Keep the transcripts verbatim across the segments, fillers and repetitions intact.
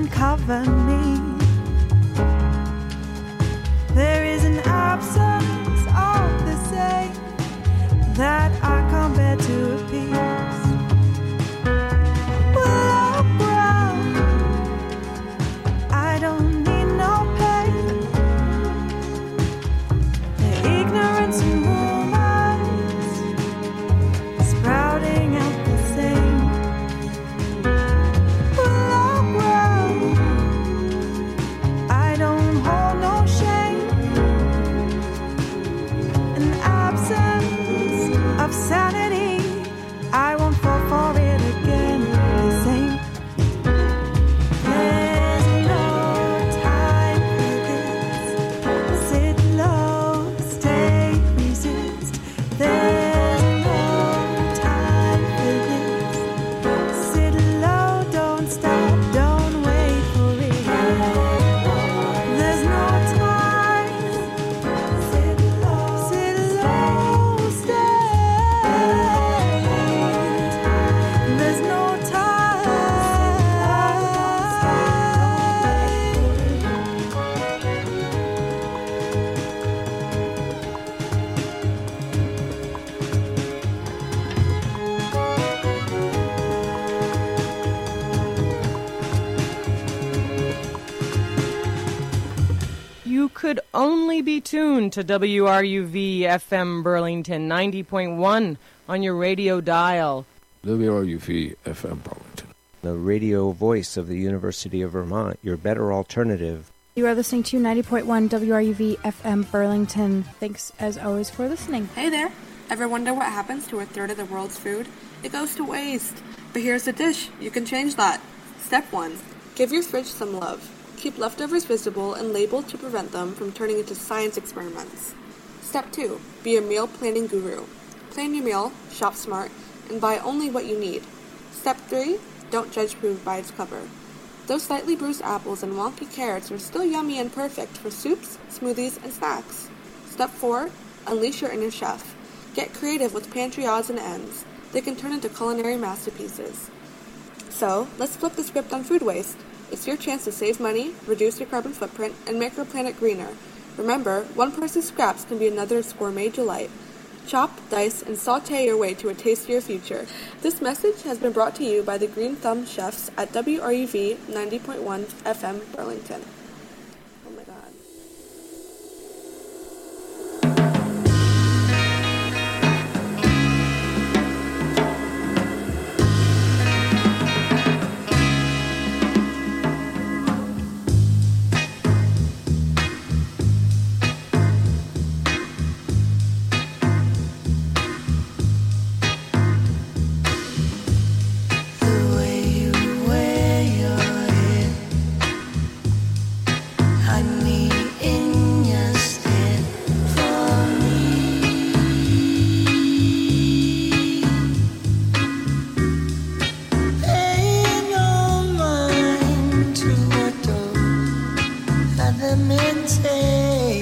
and cover me. There is an absence of the same that I can't bear to appease. Willow ground, I don't need no pain. The ignorance in rumors sprouting out the same. Willow ground, I don't hold no shame. An absence of sanity, I won't fall for it again. The same. There's no time for this. Sit low, stay, resist. There's no time for this. Sit low, don't stop, don't wait for it. There's no time. Sit low, sit low, stay. There's no time. You could only be tuned to W R U V F M Burlington ninety point one on your radio dial. W R U V F M Burlington. The radio voice of the University of Vermont, your better alternative. You are listening to ninety point one W R U V F M Burlington. Thanks, as always, for listening. Hey there. Ever wonder what happens to a third of the world's food? It goes to waste. But here's the dish. You can change that. Step one. Give your fridge some love. Keep leftovers visible and labeled to prevent them from turning into science experiments. Step two. Be a meal planning guru. Plan your meal, shop smart, and buy only what you need. Step three. Don't judge food by its cover. Those slightly bruised apples and wonky carrots are still yummy and perfect for soups, smoothies, and snacks. Step four. Unleash your inner chef. Get creative with pantry odds and ends. They can turn into culinary masterpieces. So, let's flip the script on food waste. It's your chance to save money, reduce your carbon footprint, and make our planet greener. Remember, one person's scraps can be another's gourmet delight. Chop, dice, and saute your way to a tastier future. This message has been brought to you by the Green Thumb Chefs at W R U V ninety point one F M Burlington. Oh my god. The way you wear your hair, honey in your step for me. Pay no mind to what those other men say.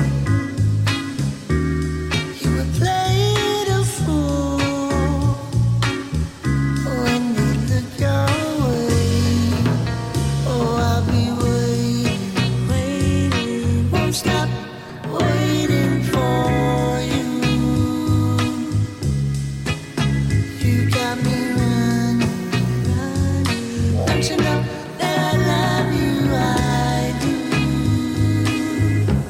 You were played a fool when they look your way. Oh, I'll be waiting, waiting, won't stop waiting for you. You got me running, running. Don't you know that I love you? I do.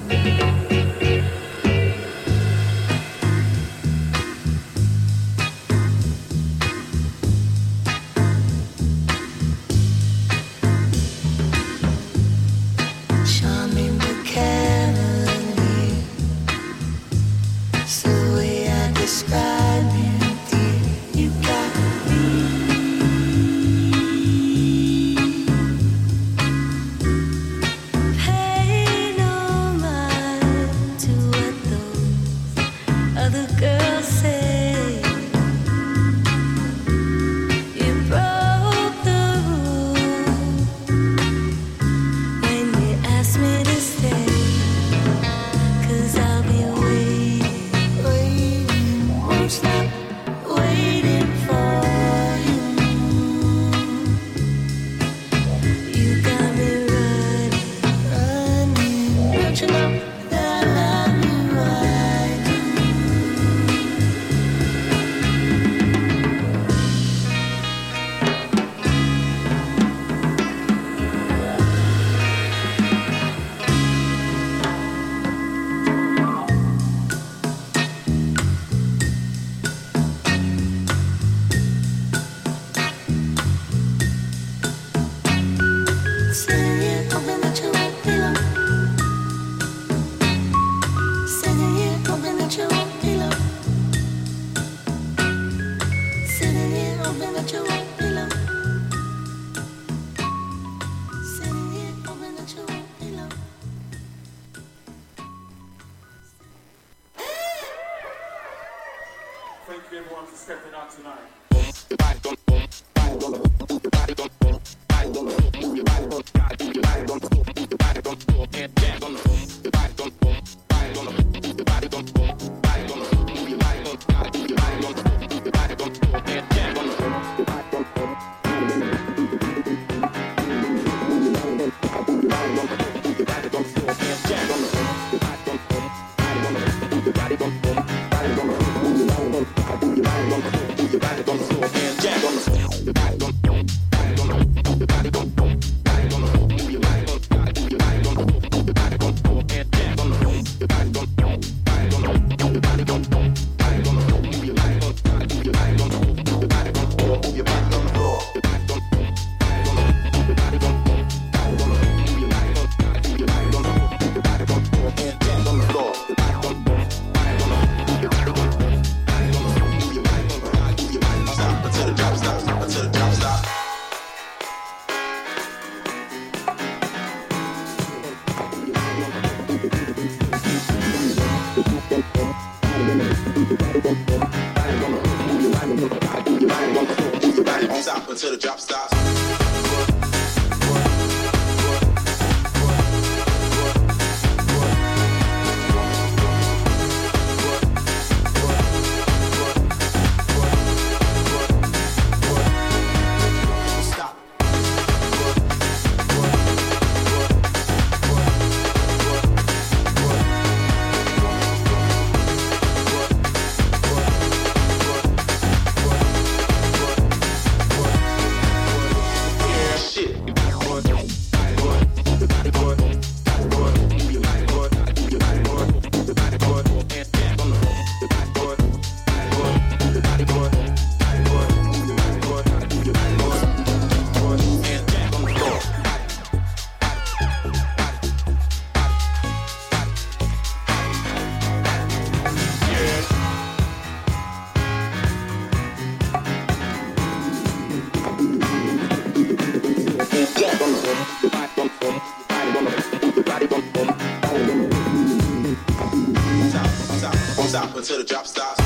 Until the drop stops. Until the drop stops.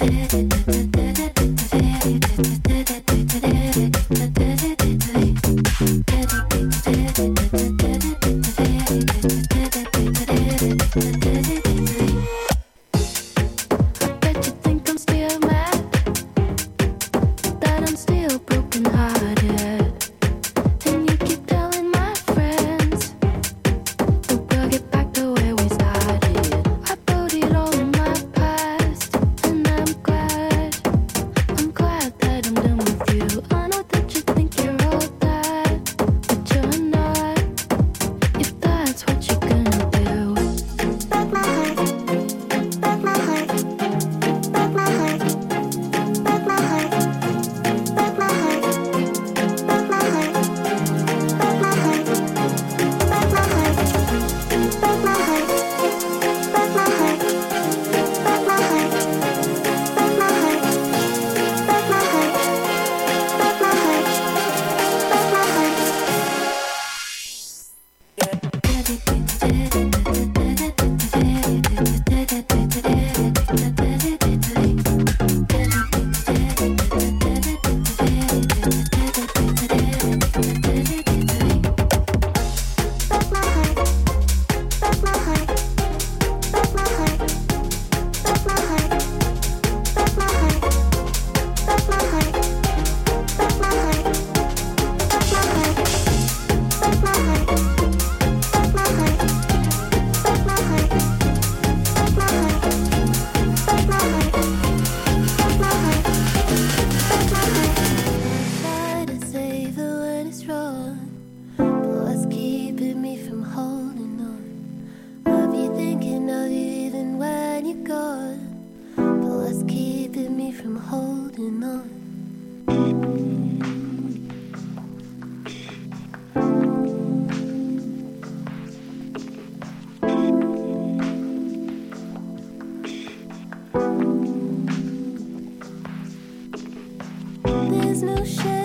There's no shame.